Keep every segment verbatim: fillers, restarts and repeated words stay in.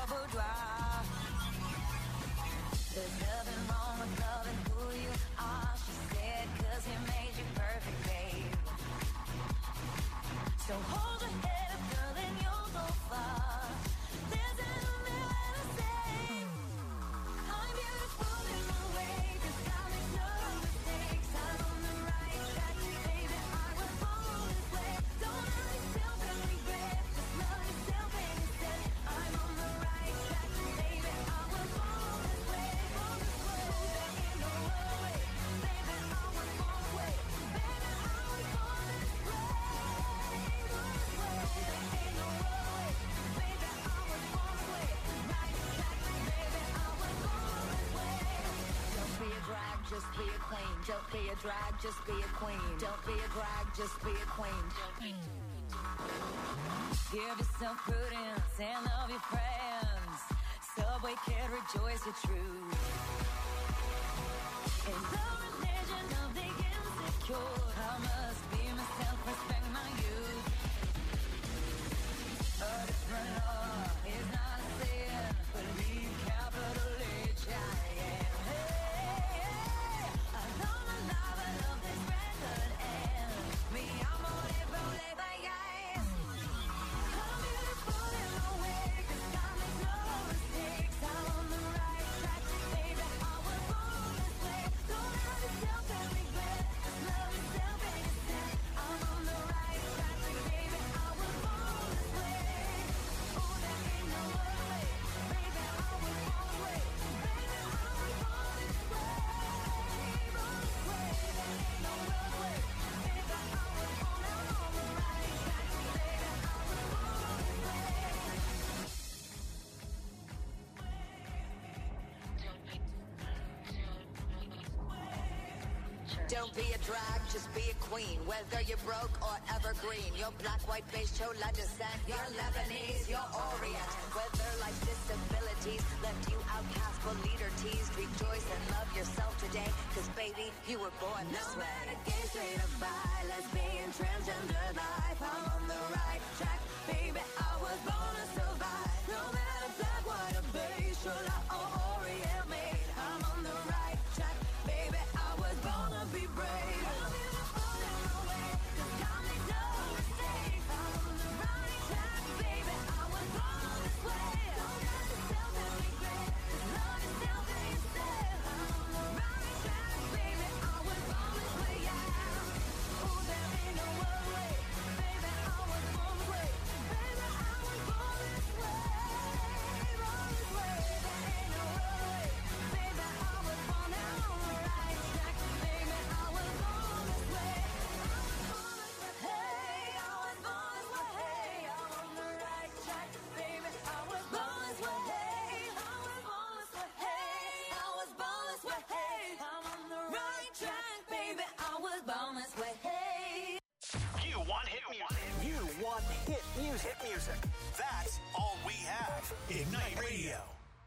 boudoir. There's nothing wrong with loving who you are, she said, cause he made you perfect, babe. So hold your head up, girl, and you'll go far. There's only one to say, I'm beautiful in my way, cause God makes no mistakes. I'm on the right track, baby, I was born this way. Don't hurt yourself and regret, just love yourself and instead. I'm on the right track, baby, I was born this way. Born this way. There ain't no other way, baby, I was born this way. Baby, I was born this way. Born this way. There ain't no other way, baby, I was born this way. Right track, baby, I was born this way. Don't be a drag, just be a queen. Don't be a drag, just be a queen. Don't be a drag, just be a queen. Give yourself prudence and love your friends. Subway kid, rejoice your truth. In the religion of the insecure, I must be myself, respect my youth. A different law is not a sin, believe capital H I M. Hey, hey, I love my life, I love this record, and me, I'm on it, roll it, bye, guys. I'm beautiful in my way, cause God makes no mistakes. I'm on the right track, baby, I was born this way. Don't hurt yourself and regret, just love yourself and instead. I'm on the right track, baby, I was born this way. Oh, there ain't no other way, baby, I was born this way. Baby, I was born this way. Born this way, there ain't no other way, baby, I was born. I'm on the right track, baby, I was born this way. Don't be a drag, just be a queen. Whether you're broke or evergreen, you're black, white, beige, chola descent, you're Lebanese, you're Orient. Whether life's disabilities left you outcast but leader teased, rejoice and love yourself today, cause baby, you were born this way. No matter gay, straight or bi, lesbian, transgender life, I'm on the right track, baby, I was born to survive. No matter black, white or beige, chola or Orient made, I'm on the right track, baby, I was born to be brave. I'm beautiful in my way, cause God makes no mistakes. I'm on the right track, baby, I was born this way. Don't hurt yourself and regret, just love yourself and instead. I'm on the right track, baby, I was born this way, yeah. Oh, there ain't no other way, baby, I was born this way. Baby, I was born this way. Born this way, there ain't no other way, baby, I was born. I'm on the right track, baby, I was born this way. Hey, I was born this way. Hey, I'm on the right track, baby, I was born this way. Hey, I was born this way. Hey, I was born this way. Hey, I'm on the right track, baby, I was born this way. Hey. You want hit music. You want hit music. Hit music. That's all we have. Ignite Radio.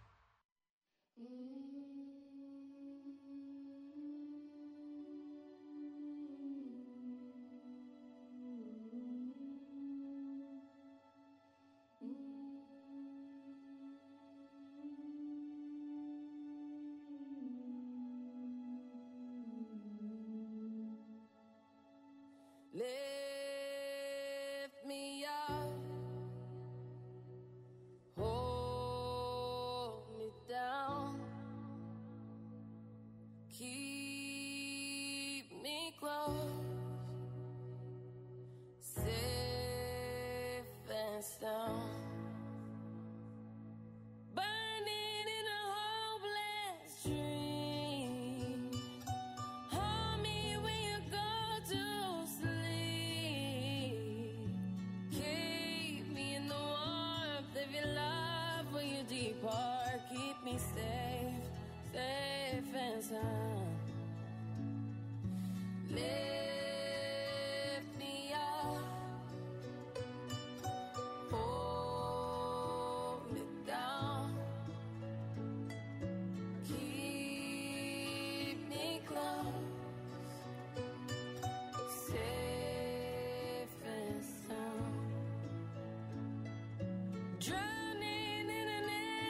Lift me up, hold me down, keep me close, safe and sound. Burning in a hopeless dream. Hold me when you go to sleep. Keep me in the warmth of your love when you depart. Keep me safe, safe and sound. Lift me up, hold me down, keep me close, safe and sound. Drowning in an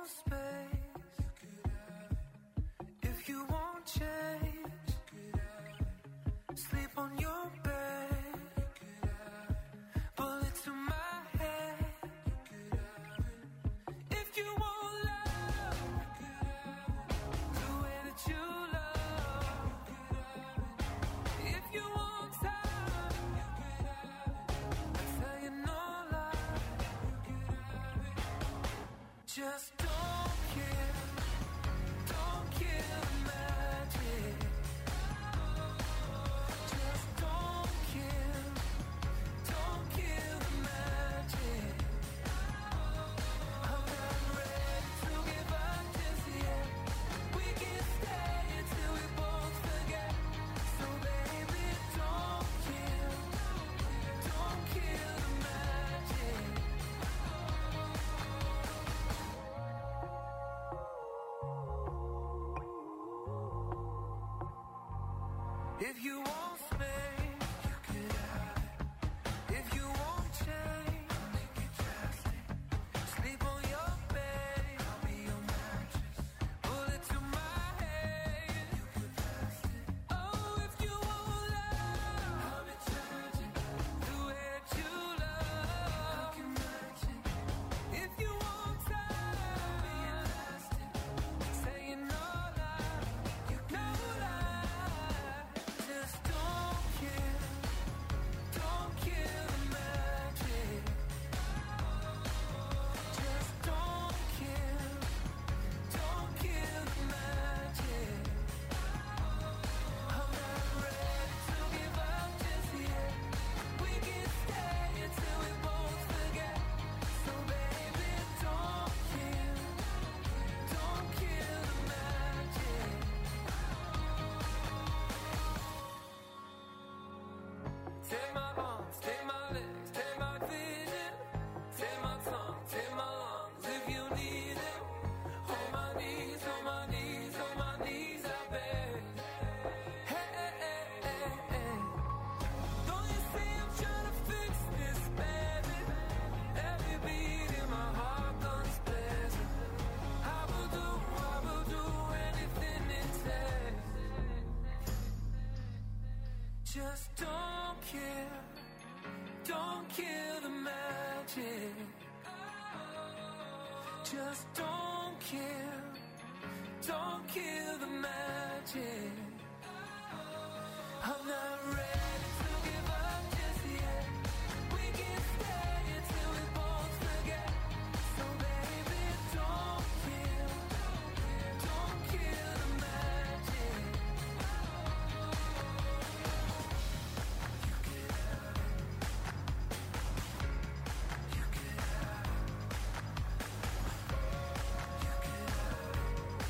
want space, if you want change, sleep on your bed, bullet to my head. If you want love, the way that you love. If you want time, I tell you no lie. Just don't kill, don't kill the magic. Just don't kill, don't kill the magic. I'm not ready to give up just yet. We can stay until we both forget. So baby, don't kill, don't kill the magic. If you want space, you can have it. If you want change, make it drastic. Sleep on your bed, I'll be your mattress. Bullet to my head, you can pass it. Oh, if you want love, I'll be charging. The way that you love, I can match it. If you want time, I'll be elastic. Saying no lie, you no lie. Just don't kill, don't kill the magic. Just don't kill, don't kill the magic. I'm not ready to give up just yet. We can stay until we both forget. So baby, don't kill, don't kill the magic. Take my arms, take my legs, take my vision, take my tongue, take my lungs if you need it. On my knees, on my knees, on my knees, I beg. Hey, hey, hey, hey, hey. Don't you see I'm trying to fix this, baby? Every beat in my heart guns blazing. I will do, I will do anything it takes. Just don't kill, don't kill the magic. Just don't kill, don't kill the magic. I'm not ready to give up just yet. We can stay until we both forget. So baby, don't kill, don't kill the magic. You can have it. You can have it. You can have it.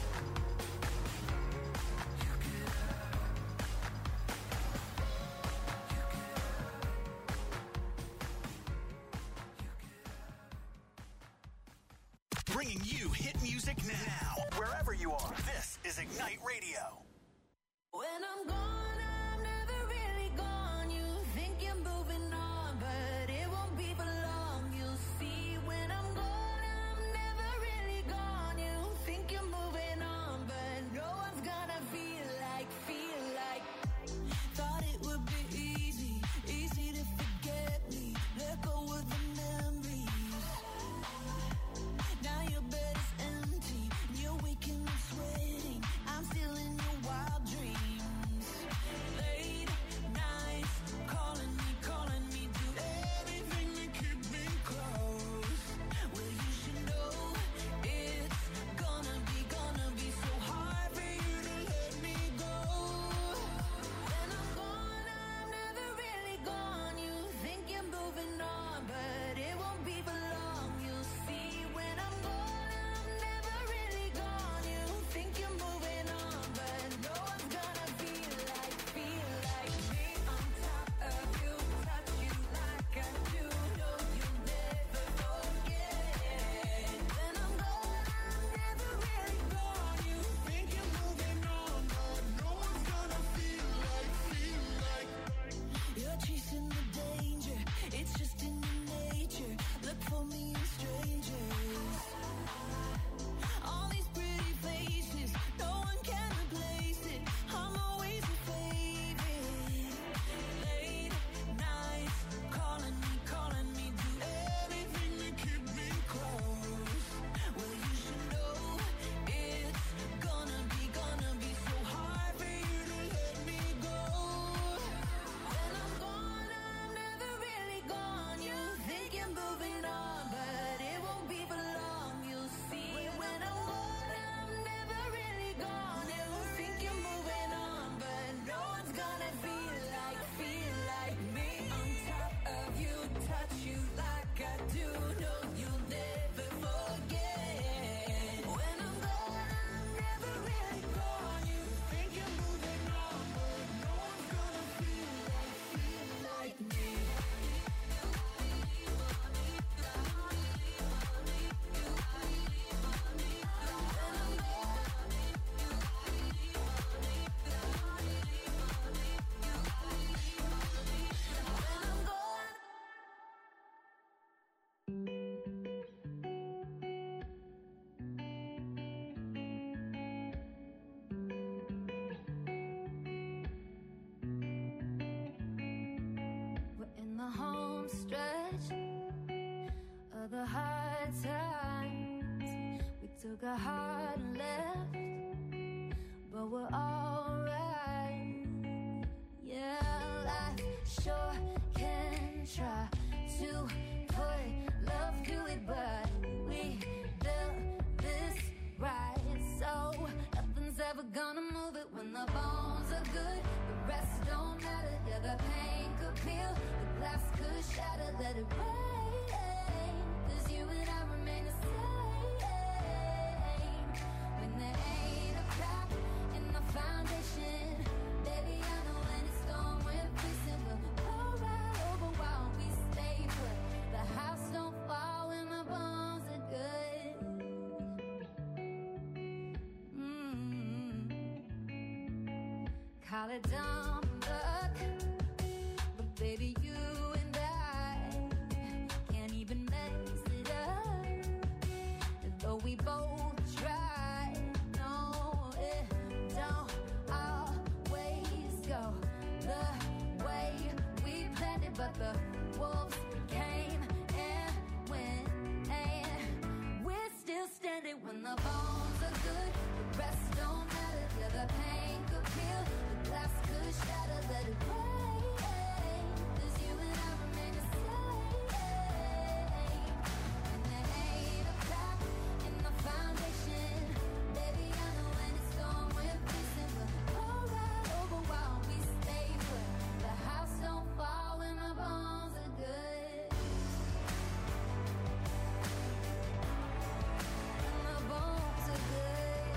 You can have it. Bringing you hit music now, wherever you are. This is Ignite Radio. When I'm gone, I'm never really gone. You think you're moving on, but it won't be for long. You'll see when I'm gone, I'm never really gone. You think you're moving on, but no one's gonna feel like, feel like. Thought it would be easy, easy to forget me. Let go of the memories. Now your bed is empty, you're waking up sweating. I'm still in your times we took a hard left, but we're alright. Yeah, life sure can try to put love through it, but we built this right, so nothing's ever gonna move it. When the bones are good, the rest don't matter. Yeah, the pain could peel, the glass could shatter. Let it rain, 'cause you and I remain the same. When there ain't a crack in the foundation, baby, I know when it's gone, we're fixing. We'll go right over while we stay put. The house don't fall when the bones are good. Mm-hmm. Call it dumb luck, but baby, you and I can't even mess it up. Though we both try, no, it don't always go the way we planned it. But the wolves came and went, and we're still standing. When the bones are good, the rest don't matter. Yeah, the pain could peel, the glass could shatter. Let it rain, 'cause you and I remain the same. And there ain't a crack in the foundation, baby, I know when it's gone, we're fixing. We'll go right over while we stay put. The house don't fall when the bones are good. And the bones are good.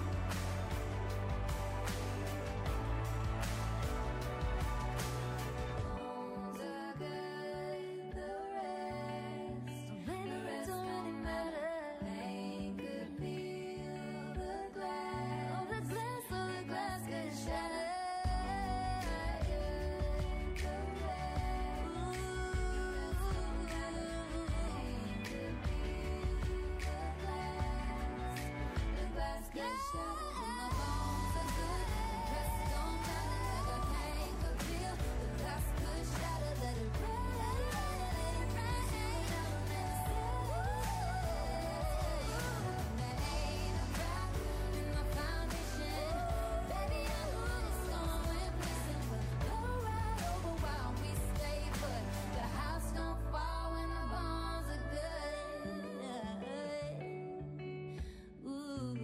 Bones are good, the rest don't really matter. Pain could peel the glass, oh, the glass, oh, the glass could shatter. The rest, pain could peel the glass, the glass could shatter. When the bones are good, the rest don't matter. The pain could peel, the glass could shatter. Let it rain, let it rain, never miss it. There ain't a crack in the foundation, baby, I know when it's gone, we're missing. We'll go right over while we stay put. The house don't fall when the bones are good. Ooh.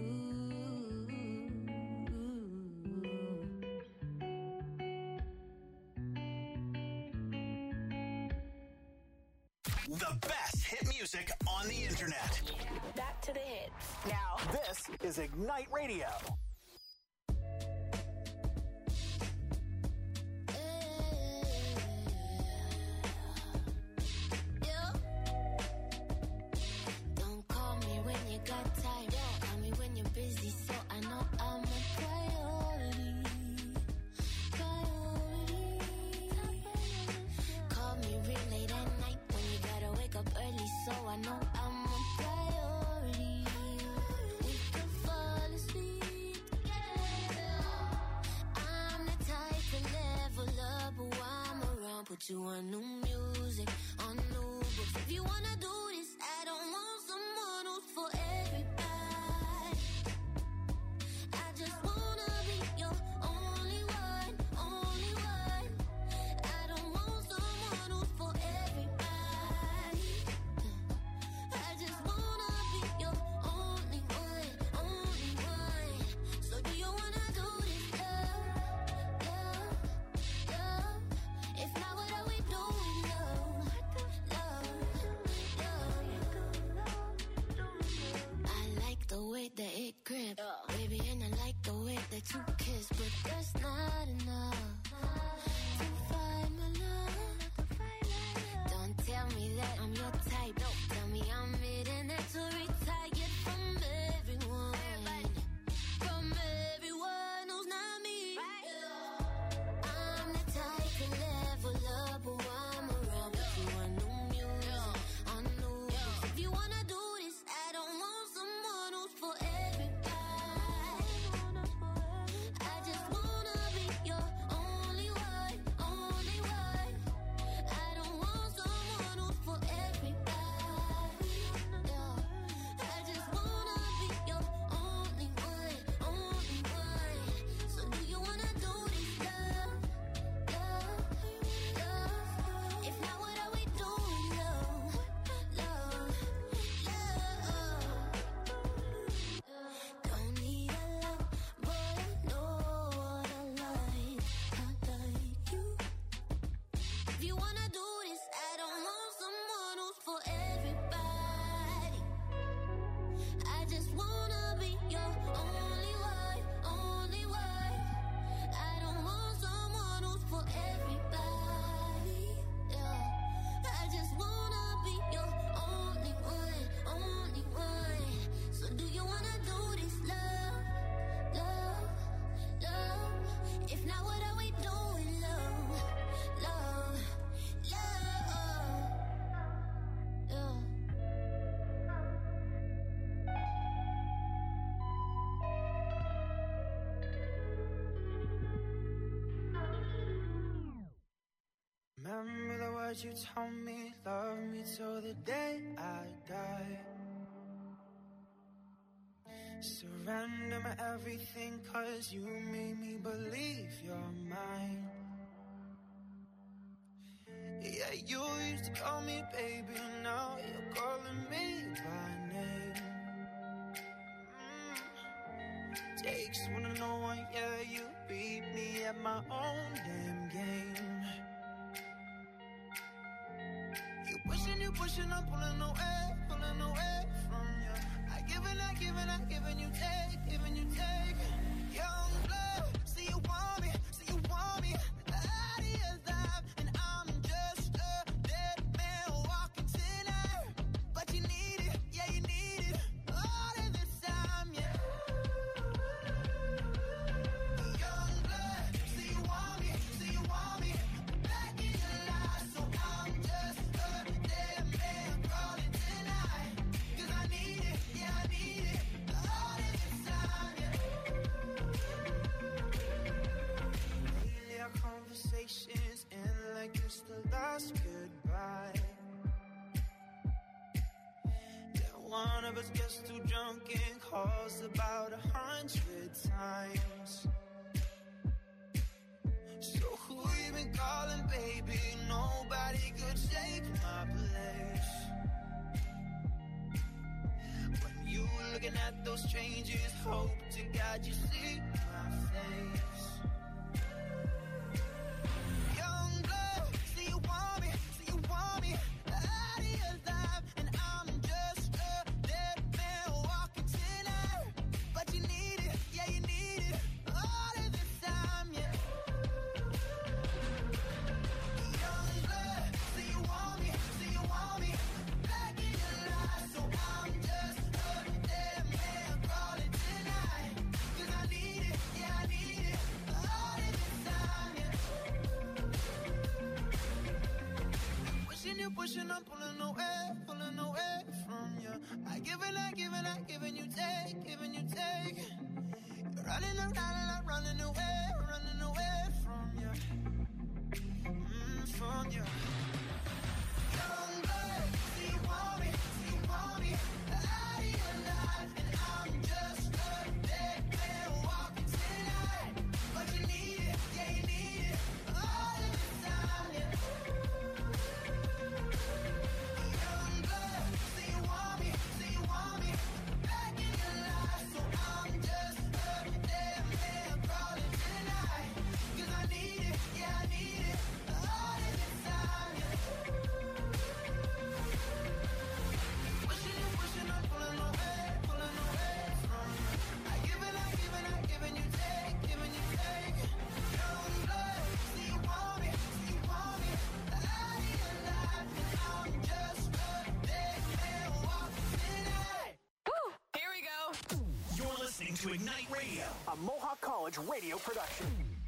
The best hit music on the internet. Back to the hits. Now, this is Ignite Radio. Don't call me when you got time. Call me when you're busy, so I know I'm a priority. Priority. Call me real late at night when you gotta wake up early, so I know I'm a priority. We could fall asleep together. I'm the type to level up, but while I'm around, put you on new music, on new books. If you wanna do this, I don't want someone who's for everybody. I just wanna be your only one, only one. I don't want someone who's for everybody. I just wanna be your only one, only one. So do you wanna do this, love, love, love? If not, what are we doing, love, love, love? what you told me. Love me till the day I die. Surrender my everything, cause you made me believe you're mine. Yeah, you used to call me baby, now you're calling me by name. mm. Takes one to know one, yeah, you beat me at my own damn game. You pushing, you pushing, I'm pulling away, pulling away from you. I give and I give and I give and you take, give and you take. Young blood, see you want me, see you want me. Out of your life, and I'm just a dead man walking tonight. But you need it, yeah, you need it. All of this time, yeah. Young blood, see you want me, see you want me. Back in your life, so I'm just a dead man crawling tonight. Cause I need it, yeah, I need it. All of this time, yeah. Lately our conversations end like it's the last goodbye. Yeah, one of us gets too drunk and calls about a hundred times. So who you been calling, baby? Nobody could take my place. When you looking at those strangers, hope to God you see my face. Young blood, see you want me, see you want me. Out of your life, and I'm just a dead man walking tonight. But you need it, yeah, you need it. All of this time, yeah. Young blood, see you want me, see you want me. Back in your life, so I'm just a dead man crawling tonight. Cause I need it, yeah, I need it. All of this time, yeah. Pushing you, pushing, I'm pulling away, pulling away from you. I give and I give and I give and you take, give and you take. You're running around and I'm running away, running away from you. Mm, from you. Young blood, see you want me, see you want me. Out of your life, and I'm just a dead man walking tonight. But you need it, yeah, you need it. All of this time, yeah. Young blood, see you want me, see you want me. Back in your life, so I'm just a dead man crawling tonight. Cause I need it, yeah, I need it. All of this time, yeah. Pushing you, pushing, I'm pulling away, pulling away from you. I give and I give and I give and you take, give and you take. Young blood, see you want me, see you want me. Out of your life, and I'm just a dead man walking tonight. Here we go. You're listening to Ignite Radio, a Mohawk College radio production.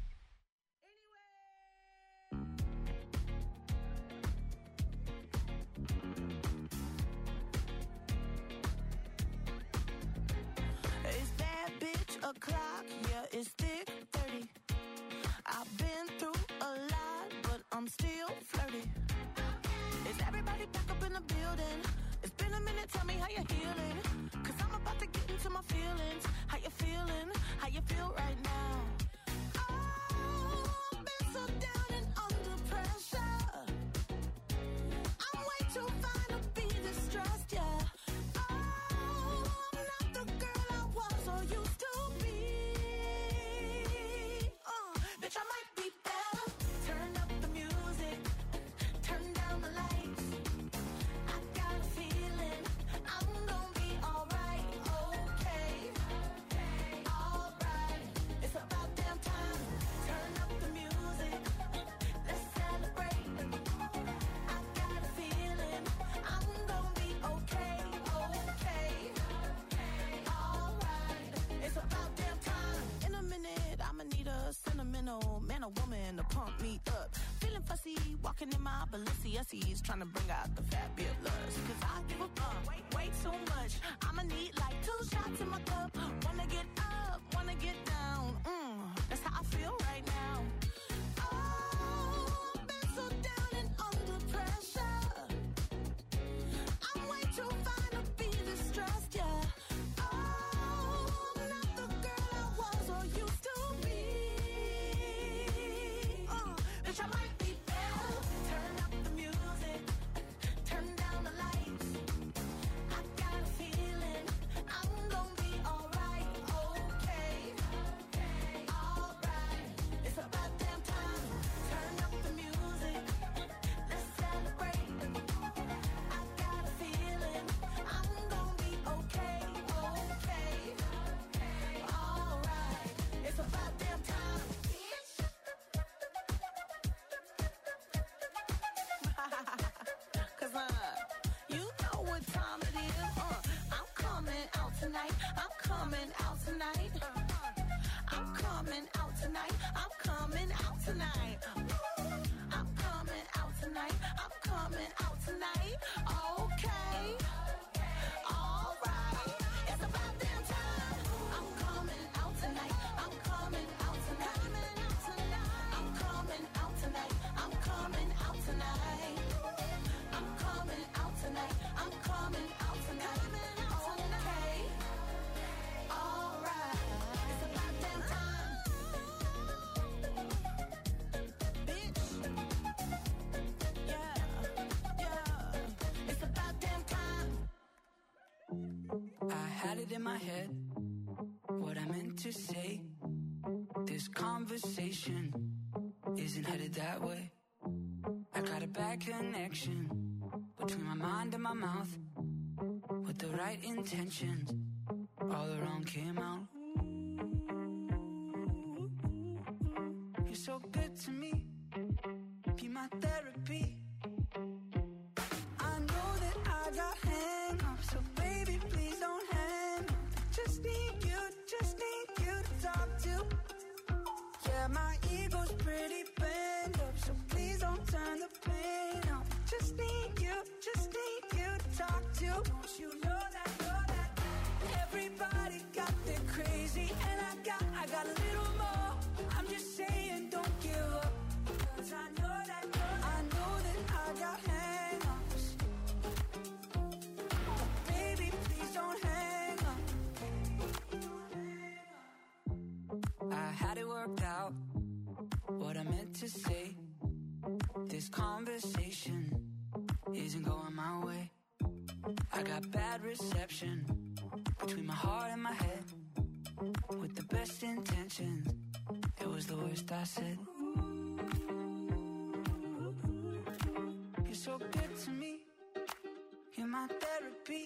Is that bitch o'clock? Yeah, it's thick thirty. I've been through a lot, but I'm still flirty. Is everybody back up in the building? It's been a minute, tell me how you're healing. Cause I'm about to get into my feelings. How you feeling? How you feel right now? Oh, I've been so down and under pressure. I'm way too fine to be distressed, yeah. Oh, I'm not the girl I was or used to be. Uh, bitch, I might be better. Turn up the music, turn down the lights. I got a feeling I'm gonna be alright, okay, alright. It's about damn time. Turn up the music, let's celebrate. I got a feeling I'm gonna be okay, okay, alright. It's about damn time. In a minute, I'ma need a sentimental man or woman to pump me up. Feeling fussy, walking in my Balenciennes, trying to bring out the fat bit lust. Cause I give a fuck way, way too much. I'ma need like two shots in my cup. Wanna get up, wanna get down. Mm, that's how I feel right now. Oh, I've been so down and under pressure. tonight. I'm coming out tonight. I'm coming out tonight. I'm coming out tonight. Okay. All right. It's about damn time. I'm coming out tonight. I'm coming out tonight. I'm coming out tonight. I'm coming out tonight. I'm coming out tonight. I'm coming out tonight. Okay. All right. It's about damn time. Bitch. Yeah. Yeah. It's about damn time. I had it in my head, what I meant to say. This conversation isn't headed that way. I got a bad connection between my mind and my mouth. With the right intentions, all the wrong came out. You're so good to me, be my therapy. I know that I got hang-ups, so baby, please don't hang up. Just need you, just need you to talk to. Yeah, my ego's pretty bent up, so please don't turn the pain up. Just need you, just need you to talk to. Don't you know that, know that everybody got their crazy, and I got, I got a little more. I'm just saying, don't give up, 'cause I know that, know that I know that I got hang-ups. But baby, please don't hang up. I had it worked out, what I meant to say. This conversation isn't going my way. I got bad reception between my heart and my head. With the best intentions, it was the worst I said. You're so good to me, you're my therapy.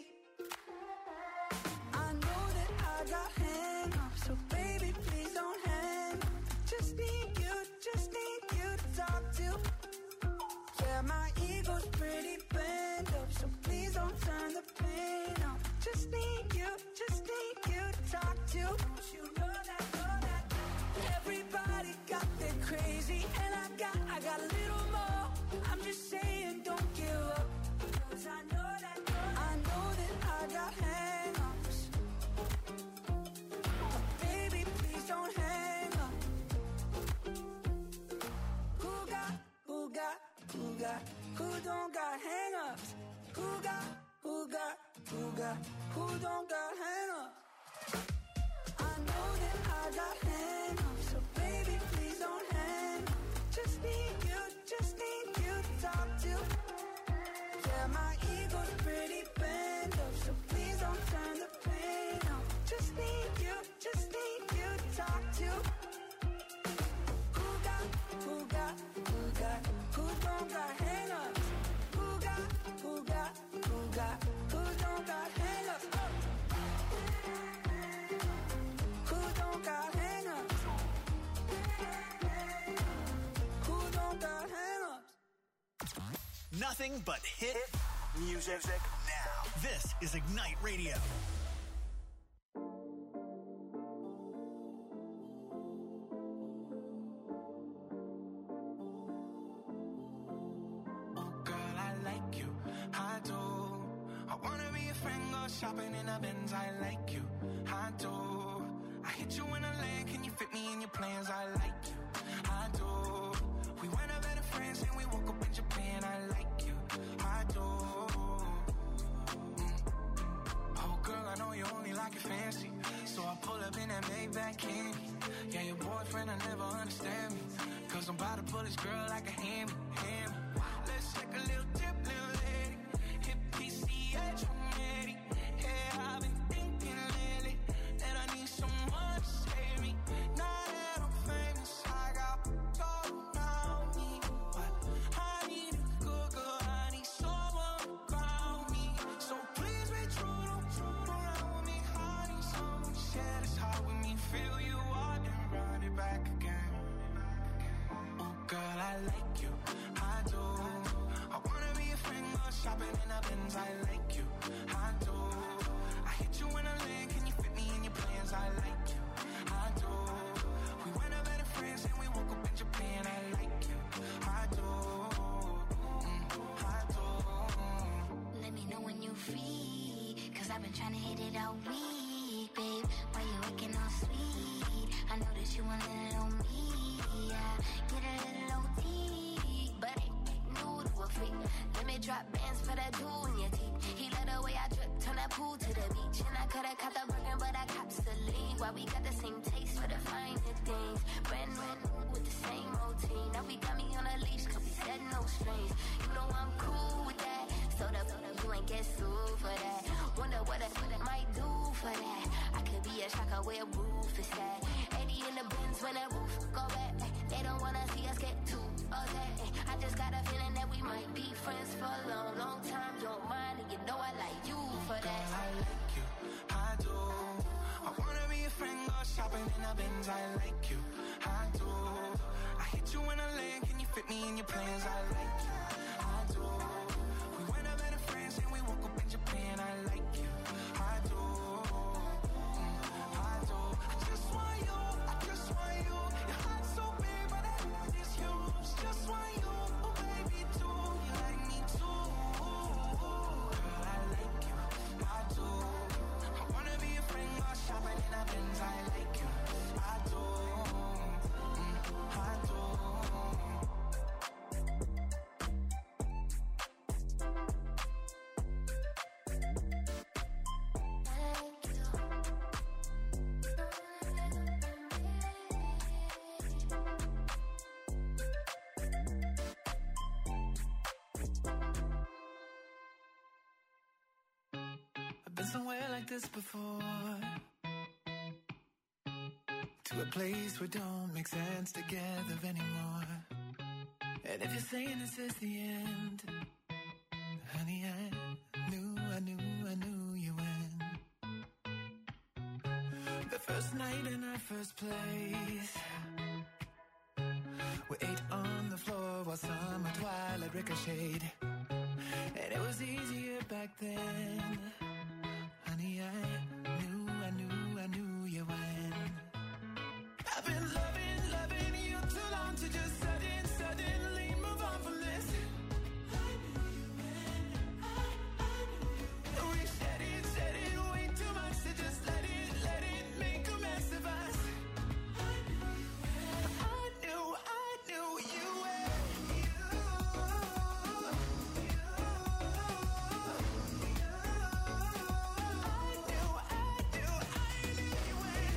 I know that I got hang-ups, so baby, please don't hang up. Just need you, just need you to talk to. Yeah, my ego's pretty bent up, so please don't turn the pain up. Just need you, just need you to talk to. Don't you know that, know that everybody got their crazy, and I got, I got a little more. I'm just saying, don't give up, 'cause I know that, know that I know that I got hang-ups. But baby, please don't hang up. Who got, who got, who got, who don't got hang-ups? Who got, who got, who got, who don't got hang-ups? I know that I got hang-ups, so baby, please don't hang up. Just need you, just need you to talk to. Yeah, my ego's pretty bent up, so please don't turn the pain up. Just need you, just need you to talk to. Who got, who got, who got, who don't got hang-ups? Who got, who got, who got, who don't got hang-ups? Oh. Who don't got hang-ups? Who don't got hang-ups? Nothing but hit music now. This is Ignite Radio. Oh, girl, I like you. I do. I wanna be a friend, go shopping in a Benz. I like you. I do. I hit you in a lane. Can you fit me in your plans? I like you. I do. We went up better friends and we woke up in Japan. I like you. I do. Mm. Oh, girl, I know you only like it fancy. So I pull up in that Maybach candy. Yeah, your boyfriend, I never understand me. 'Cause I'm about to pull this girl like a hand, hand. Let's take a little trip, little lady. Hit P C H, I'm ready. Yeah, I've been thinking lately that I need someone to save me. Now that I'm famous, I got all around me. But I need a good girl, I need someone around me. So please be true, don't true around with me. I need someone to share this heart with me. Feel you out and run it back again. Oh, girl, I like you. I do. I wanna be a friend, go shopping in a Benz. I like you. I do. I hit you in a lane. Can you fit me in your plans? I like you. I do. We went up better I've been trying to hit it all week, babe. Why you looking all sweet? I know that you want a little me, yeah. Get a little O T, but ain't new to a freak. Let me drop bands for that jewel in your teeth. He let the way I drip, turn that pool to the beach. And I could've caught the Birkin, but I cops the lead. Why we got the same taste for the finer things. Brand new with the same routine. Now we got me on a leash, cause we said no strings. You know I'm cool with that. So the you ain't get sued for that. Wonder what I, what I might do for that. I could be a shocker where roof is at. eighty in the bins when that roof go back. They don't wanna see us get too upset. I just got a feeling that we might be friends for a long, long time. Don't mind, and you know I like you for that. Girl, I like you, I do. I wanna be a friend, go shopping in the Benz. I like you, I do. I hit you in a lane, can you fit me in your plans? I like you, I do. We went up better friends and we woke up in Japan. I like you, I do. I do. I just want you, I just want you. Your heart's so big, but I want is yours. Just want you, oh baby, too. You like me too. Girl, I like you, I do. I wanna be a friend, go shopping in a Benz. I like you, I do. Mm, I do. I've been somewhere like this before. To a place where don't make sense together anymore. And if you're saying this is the end, honey, I knew, I knew, I knew you win. The first night in our first place, we ate on the floor while summer twilight ricocheted. And it was easier back then. Honey, I knew, I knew, I knew you win. I've been loving, loving you too long to just sudden, suddenly move on from this. I knew you win. I, I knew you win. We said it, said it way too much to just let it, let it make a mess of us. I knew you win. I knew, I knew you win. You, you, you. I knew, I knew, I knew you win.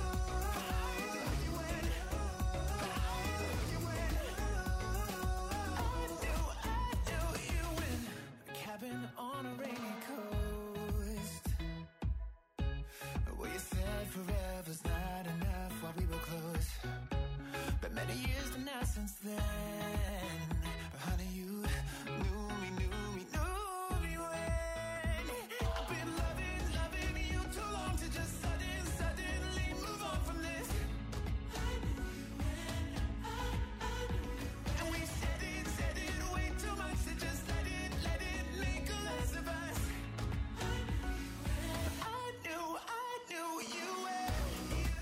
Cabin on a rainy coast, where you said forever's not enough while we were close. But many years to now since then, honey, you knew me, knew me, knew me when. I've been loving, loving you too long to just sudden, suddenly move on from this. I knew you when, I, I knew you when. And we said it, said it way too much to just let it, let it make a mess of us. I knew you when, I knew, I knew you when. You, you,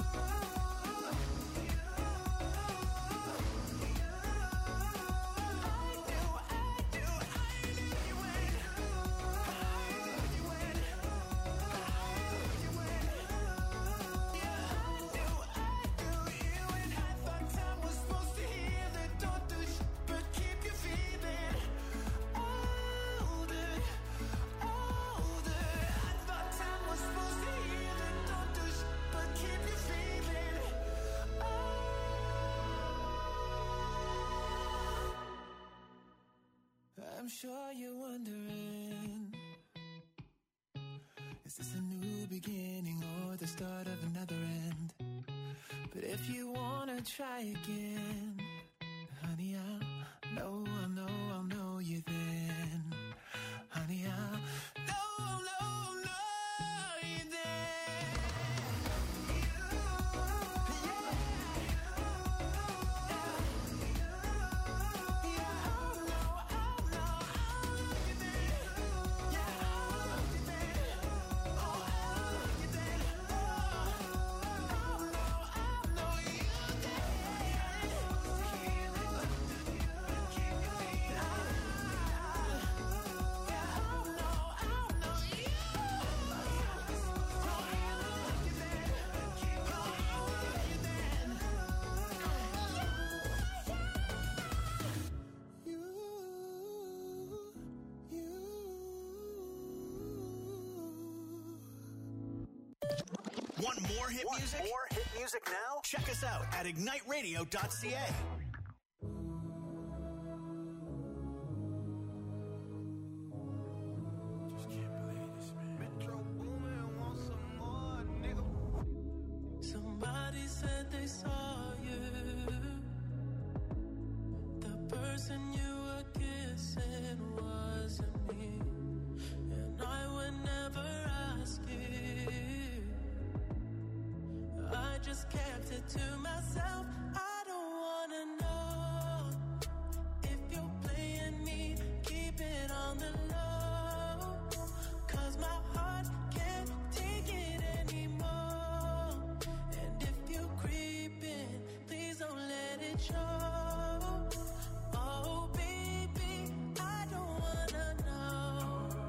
you. I knew, I knew, I knew you when. I knew you when. I knew you when. Yeah, I knew, I knew you when. I thought time was supposed to heal it. Don't do sh- but keep you feeling older, older. I thought time was supposed to heal it. Don't do sh- but keep you feeling old. I'm sure you're wondering, is this a new beginning or the start of another end? But if you wanna try again, honey, I'll know, I'll know, I'll know you then. Honey, I'll know, I'll know, I'll know you then. You, yeah, yeah, I'll know, I'll know, I'll know you then. Yeah, I'll know you then. Oh, I'll know you then. Oh, I'll know, I'll know you then. Want more hit Want music? more hit music now? Check us out at ignite radio dot c a. Somebody said they saw you. The person you were kissing wasn't me. And I would never ask you. I just kept it to myself. I don't wanna know if you're playing me. Keep it on the low. Cause my heart can't take it anymore. And if you creep in, please don't let it show. Oh baby, I don't wanna know.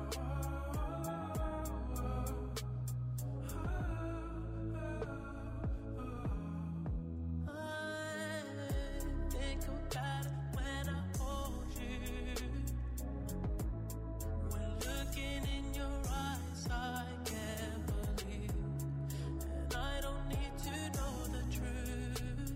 I think about it when I hold you. When looking in your eyes, I can't believe. And I don't need to know the truth.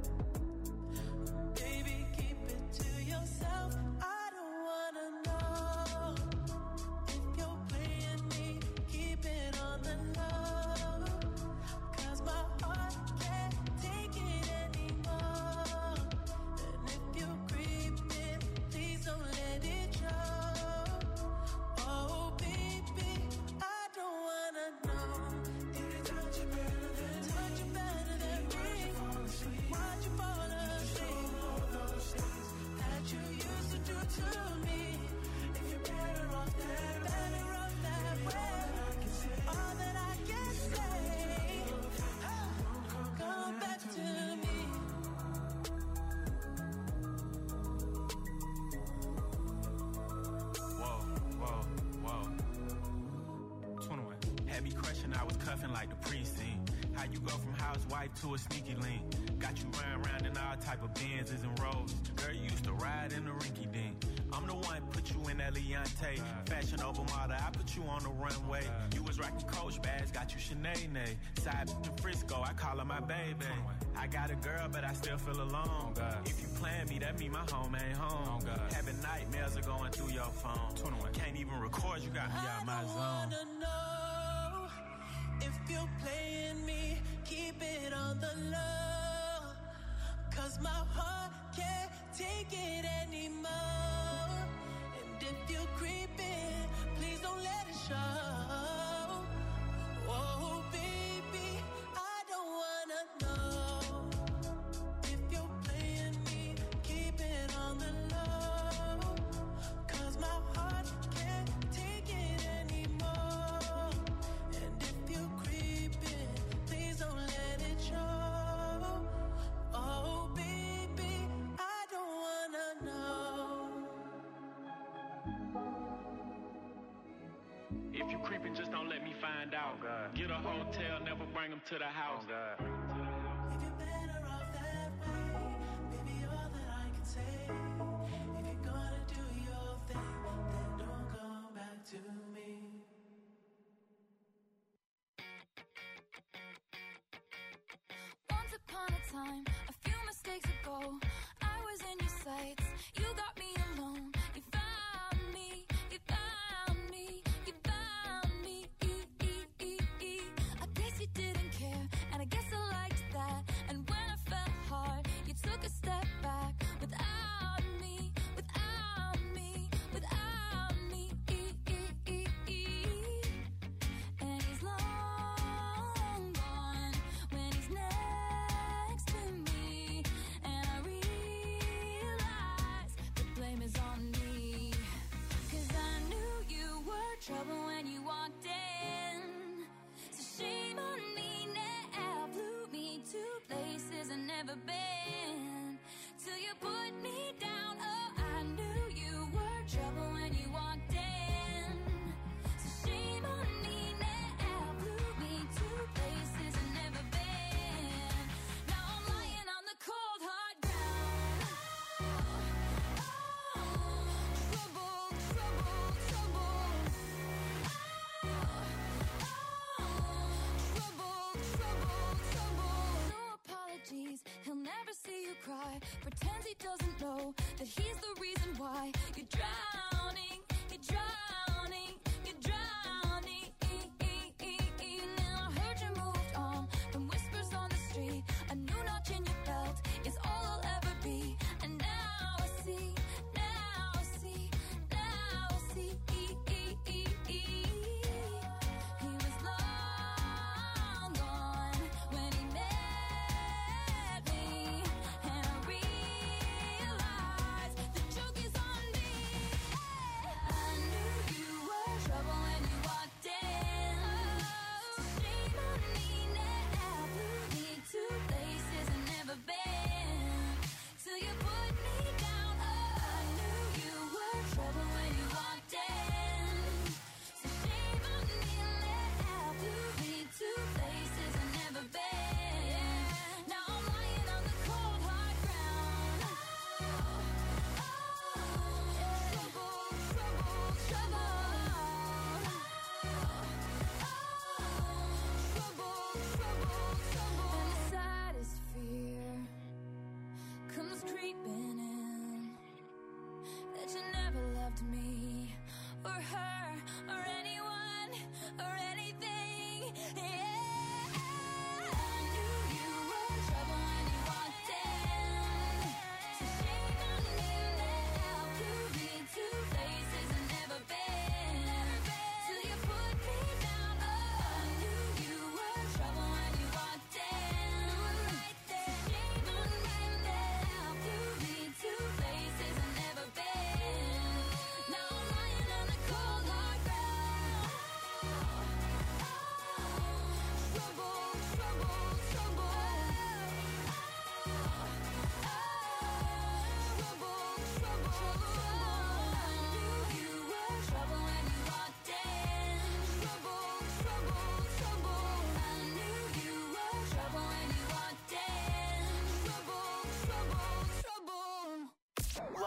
Baby, keep it to yourself. I don't wanna know if you're playing me. Keep it on the low. Cause my heart can't take it anymore. And if you creep in, please don't let it show. Oh baby, I don't wanna know. Did it touch you better than touch you better than me? Why'd you fall asleep? All those things that you used to do to me. If you're better off that, better off that way. All that I can say, come back to me. Whoa, whoa, whoa. twenty-one. Had me crushing, I was cuffing like the precinct. How you go from housewife to a sneaky link? Got you riding around in all type of Benzes and Rolls. Girl, you used to ride in the rinky dink. I'm the one put you in that Leontay. Fashion over model, I put you on the runway. You was rocking Coach bags, got you Sinead. Side in Frisco, I call her my baby. I got a girl, but I still feel alone. If you plan me, that mean my home ain't home. Having nightmares are going through your phone. Can't even record, you got me out my I zone. wanna know if you're playing me. Keep it on the low. Cause my heart can't take it anymore. And if you creep in, please don't let it show. Oh baby, I don't wanna know if you're playing me. Keep it on the low. Cause my heart can't take it anymore. And if you creep in, please don't let it show. Oh baby, I don't wanna know. If you creeping, just don't let me find out. Get a hotel, never bring them to the house. If you're better off that way, baby, all that I can say. If you're gonna do your thing, then don't come back to me. Once upon a time, a few mistakes ago, I was in your sights. You got me alone. You found me. You found me. You found me. I guess you didn't care, and I guess I liked that. And when I fell hard, you took a step back without me. Without me. Without me. And he's long gone when he's next to me. And I realize the blame is on me. Cause I knew you were trouble when you walked in. So shame on me now. Blew me to places I've never been. Till you put me down. Oh, I knew you were trouble when you walked in. So shame on me now. Blew me to places I've never been. Now I'm lying on the cold hard ground. Oh, trouble, trouble, trouble. Oh, trouble,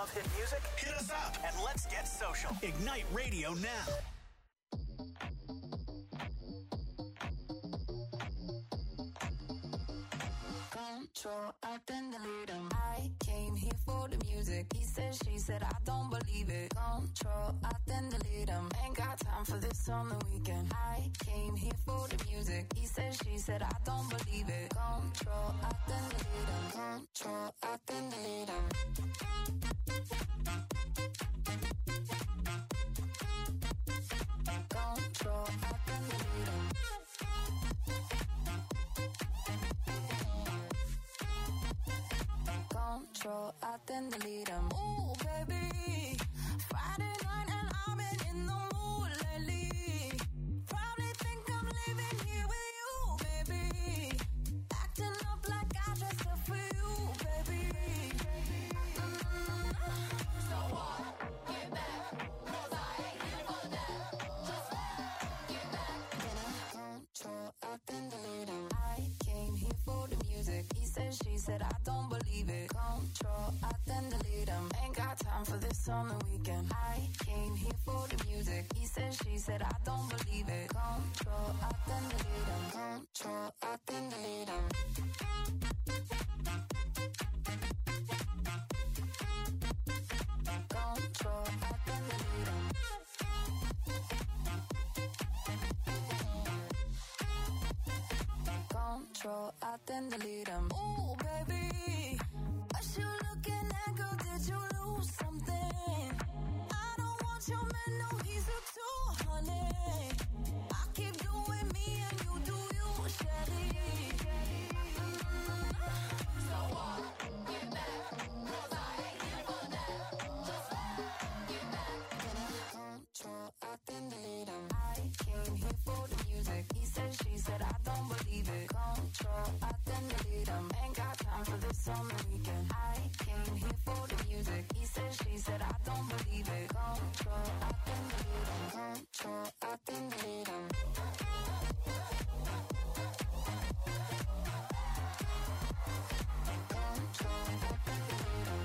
love hit music? Hit us up and let's get social. Ignite Radio now. Control, I then delete him. I came here for the music. He said, she said, I don't believe it. Control, I then delete him. Ain't got time for this on the weekend. I came here for the music. He said, she said, I don't believe it. Control, I then delete him. Control, I then delete him. Control, I then delete him. Control, I then delete him. Ooh, baby, Friday night and I've been in the mood lately. Probably think I'm leaving here with you, baby. Acting up like I dressed up for you, baby. Mm-hmm. So what? Get back, 'cause I ain't here for that. Just get back. Then I control, I then delete him. I came here for the music. He said, she said, I don't believe it. Control, I then delete him. Ain't got time for this on the weekend. I came here for the music. He said, she said, I don't believe it. Control, I then delete him. Control, I then delete him. Control, I then delete him. Control, I then delete him. Ooh, baby, what you looking at, girl? Did you lose something? I don't want your man, no, he's a two hundred. I keep doing me and you do you, Shelly. Mm-hmm. So what? Get back, 'cause I ain't here for that. Just get back. Then I control, I then delete him. I came here for the music. He said, she said, I don't believe it. Control, I then delete him. Ain't got time for this on the weekend. I came here for the music. He said, she said, I don't believe it. Control, I then delete him. Control, I then delete him. Control, I then delete him.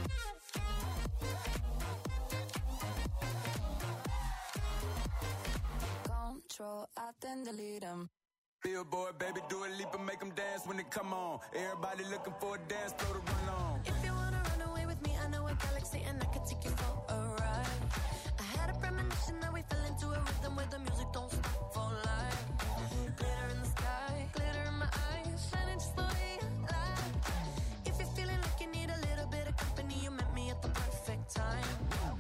Control, I then delete him. Billboard, baby, do a leap and make them dance when they come on. Everybody looking for a dance floor to run on. If you wanna run away with me, I know a galaxy and I can take you for a ride. I had a premonition that we fell into a rhythm where the music don't stop for life. Glitter in the sky, glitter in my eyes, shining just the way you like. If you're feeling like you need a little bit of company, you met me at the perfect time.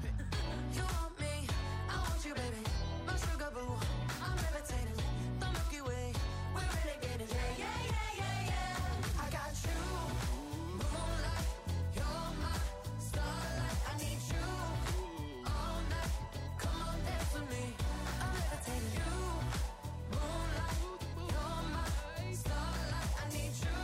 You want me, I want you, baby. My sugar boo, I'm levitating. The Milky Way, we're renegading. Yeah, yeah, yeah, yeah, yeah. I got you, moonlight. You're my starlight. I need you all night. Come on, dance with me. I'm levitating. You, moonlight. You're my starlight. I need you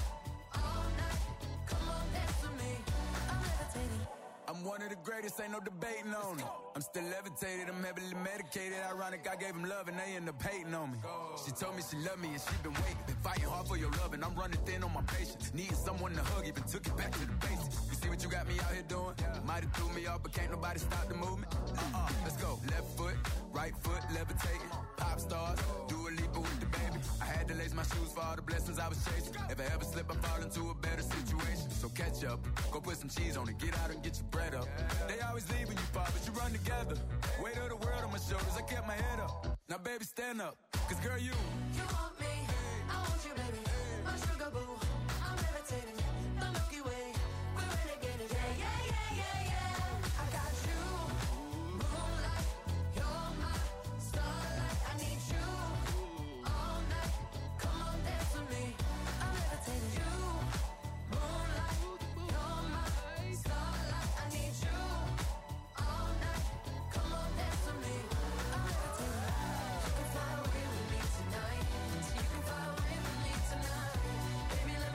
all night. Come on, dance with me. I'm levitating. I'm one of the greatest, ain't no debating on it. I'm still levitated, I'm heavily medicated. Ironic, I gave them love and they end up hating on me. She told me she loved me and she been waiting. Been fighting hard for your love and I'm running thin on my patience. Needing someone to hug, even took it back to the basics. You see what you got me out here doing? Might have threw me off, but can't nobody stop the movement. Uh-uh, let's go. Left foot, right foot, levitating. Pop stars, do a leap with the baby. I had to lace my shoes for all the blessings I was chasing. If I ever slip, I fall into a better situation. So catch up, go put some cheese on it, get out and get your bread up. They always leave when you fall, but you run together. Weight of the world on my shoulders, I kept my head up. Now baby, stand up, cause girl, you You want me, I want you, baby. My sugar boo, I'm levitating. The Milky Way, we're renegading. Yeah, yeah, yeah, yeah, yeah. I got you, moonlight. You're my starlight. I need you all night. Come on, dance with me. I'm levitating. You, moonlight. You're my starlight. I need you all night. Come on, dance with me. I'm levitating. You can fly away with me tonight. You can fly away with me tonight. Baby, let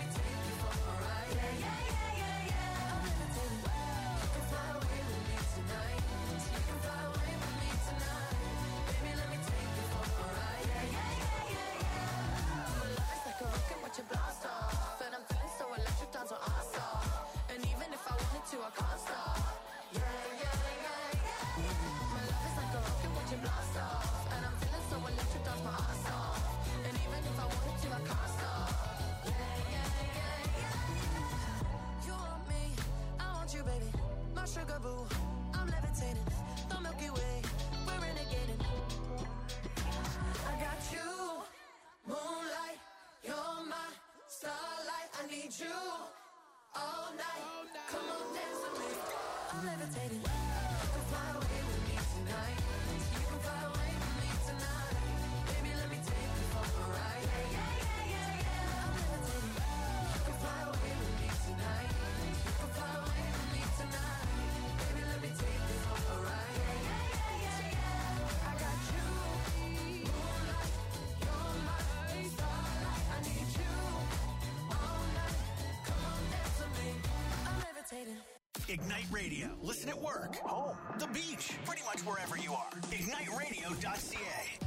Ignite Radio. Listen at work, home, the beach, pretty much wherever you are. ignite radio dot c a.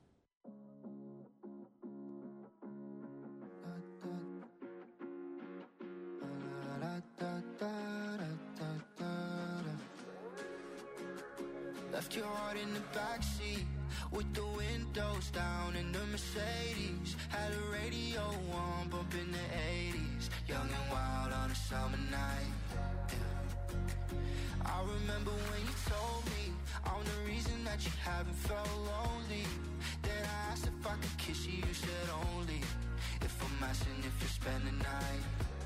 Left your heart in the backseat with the windows down in the Mercedes. Had a radio on, bumping the eighties. Young and wild on a summer night. Yeah. I remember when you told me I'm the reason that you haven't felt lonely. Then I asked if I could kiss you, you said only if I'm asking if you spend the night.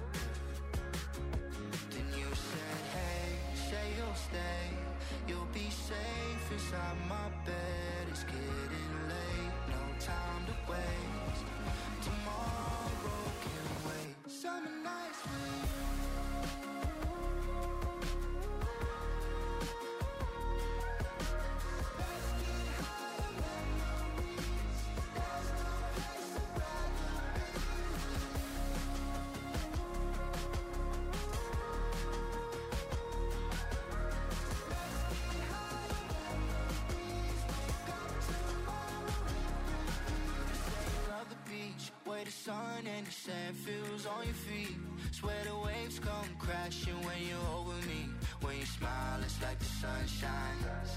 Then you said, hey, say you'll stay. You'll be safe inside my bed. It's getting late, no time to waste. Tomorrow can wait. Summer nights with you. Let's get higher memories. There's no place I'd rather be with you. Where the sun and the sand feels on your feet. Swear the waves come crashing when you're over me. When you smile, it's like the sunshine.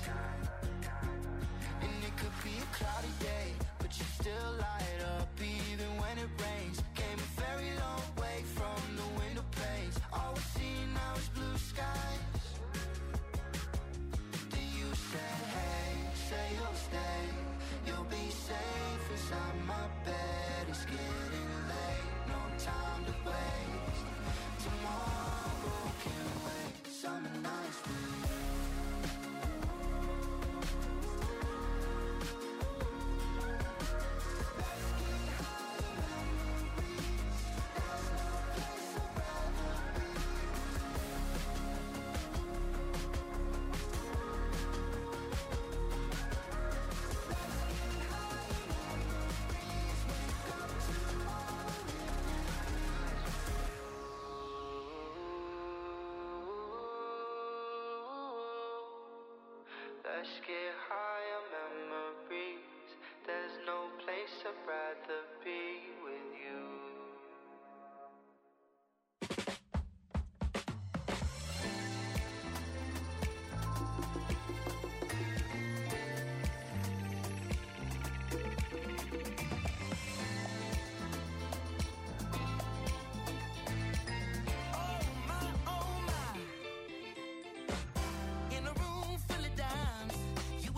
And it could be a cloudy day, but you still light up even when it rains. Came a very long way from the window panes. All we see now is blue skies. Then you said, hey, say you'll stay. You'll be safe inside my bed. It's getting late, no time to waste. Tomorrow can wait. Summer nights with you. Let's get higher memories. There's no place I'd rather be Let's get higher memories. There's no place I'd rather be with you. In a room full of dimes, you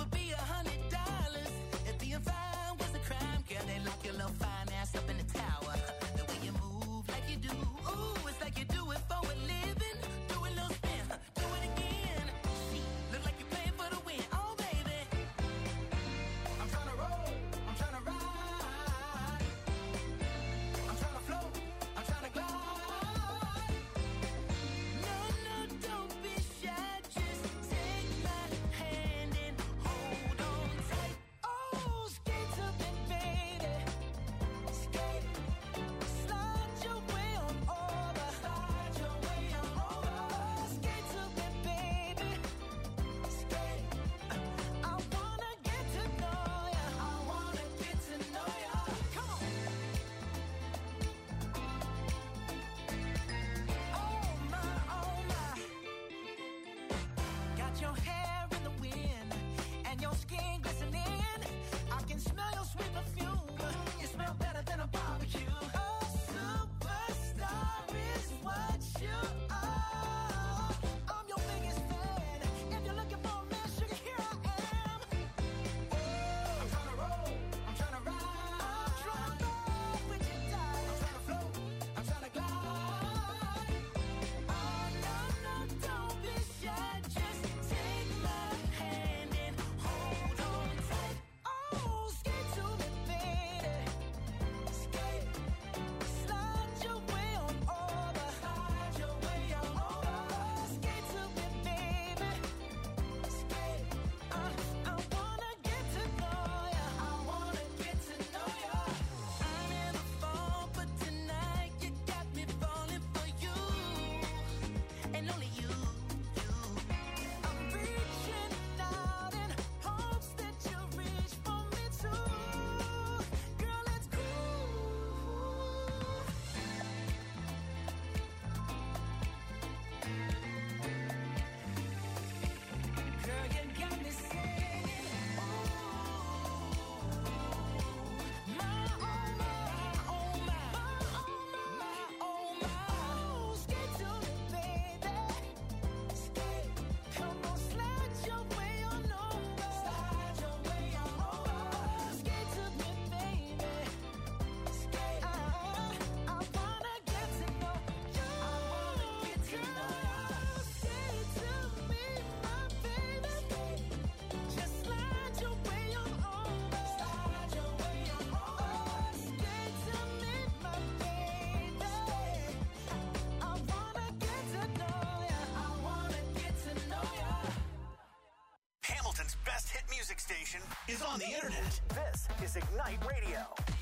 is on the internet. This is Ignite Radio.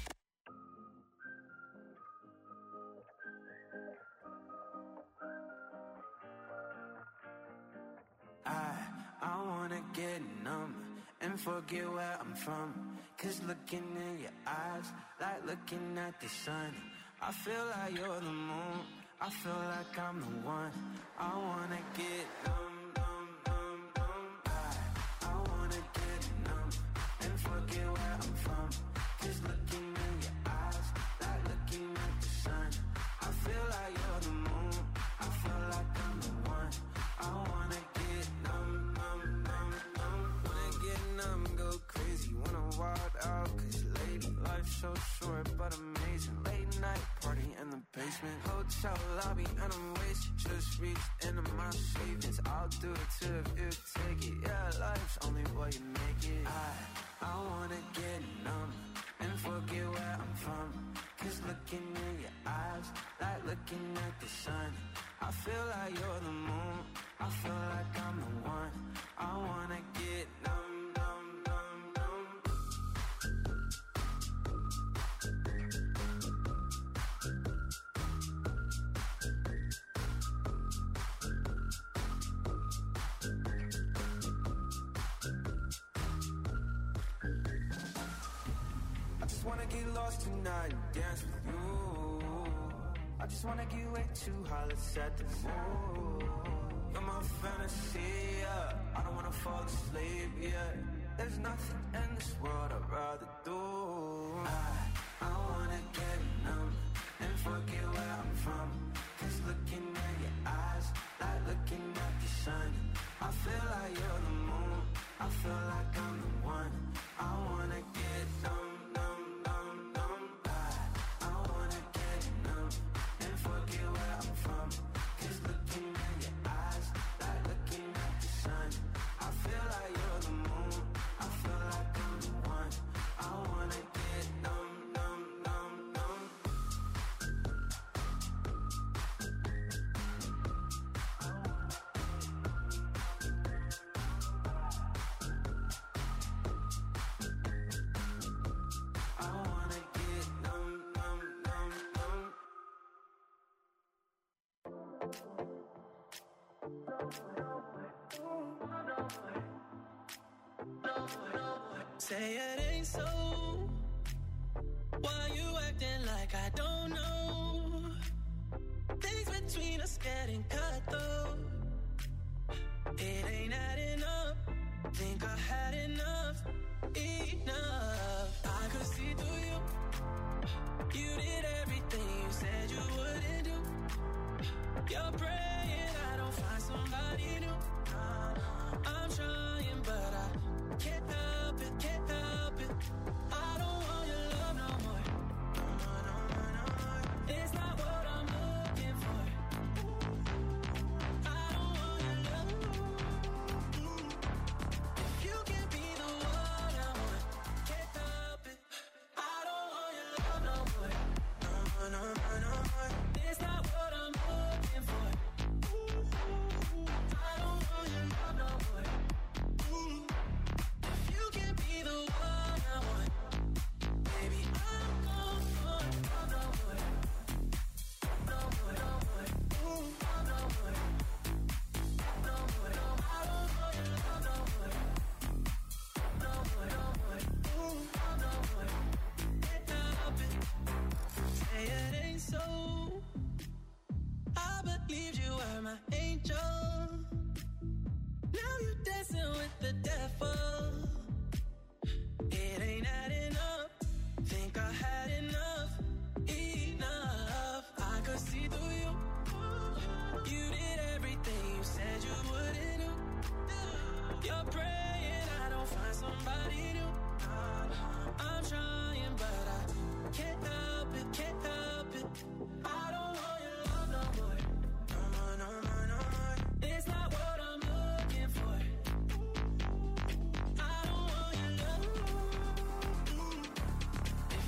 I, I wanna get numb and forget where I'm from. Cause looking in your eyes, like looking at the sun. I feel like you're the moon, I feel like I'm the one. I wanna get numb, numb, numb, numb. I, I wanna get numb and forget where I'm from. Cause looking in your eyes, like looking at the sun. I feel like you're the moon, I feel like I'm the one. I wanna get numb, numb, numb, numb. Wanna get numb, go crazy, wanna wild out. Cause lady, life's so short but amazing. Late night party in the basement, hotel lobby and I'm wasted. Just reached into my savings, I'll do it too if you take it. Yeah, life's only what you make it. I, I wanna get numb and forget where I'm from. Cause looking in your eyes, like looking at the sun. I feel like you're the moon, I feel like I'm the one. I wanna get numb, numb, numb, numb. I just wanna get lost tonight and dance with you. I just wanna get way too high, let's set the mood. You're my fantasy, yeah. I don't wanna fall asleep, yeah. There's nothing in this world I'd rather do. I, I wanna get numb and forget where I'm from. Cause looking at your eyes, like looking at the sun. I feel like you're the moon, I feel like I'm the one. I wanna get numb, numb, numb, numb. I, I wanna get numb and forget where I'm from. Cause looking in your eyes, like looking at the sun. I feel like you're the moon, I feel like I'm the one. I wanna get numb, numb, numb, numb. I wanna get numb, numb, numb, numb. Say it ain't so. Why you acting like I don't know? Things between us getting cut though. It ain't adding up. Think I had enough, enough. I could see through